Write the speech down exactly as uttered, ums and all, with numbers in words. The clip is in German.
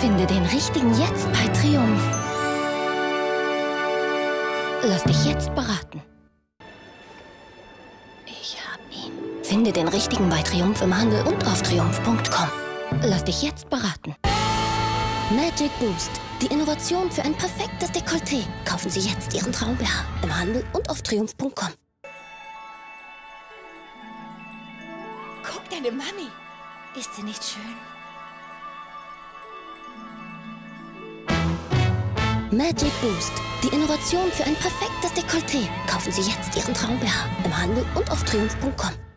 Finde den richtigen jetzt bei Triumph. Lass dich jetzt beraten. Ich hab ihn. Finde den richtigen bei Triumph im Handel und auf triumph punkt com. Lass dich jetzt beraten. Magic Boost. Die Innovation für ein perfektes Dekolleté. Kaufen Sie jetzt Ihren Traum B H im Handel und auf triumph punkt com. Guck, deine Mami. Ist sie nicht schön? Magic Boost. Die Innovation für ein perfektes Dekolleté. Kaufen Sie jetzt Ihren Traum B H im Handel und auf triumph punkt com.